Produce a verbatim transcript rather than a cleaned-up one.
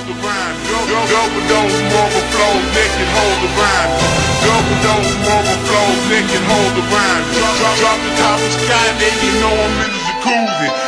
the rhyme. Double dose, marble flows, naked, hold the rhyme. Double dose, marble flows, naked, hold the rhyme. Drop, drop, drop the top of the sky, then you know I'm in the jacuzzi.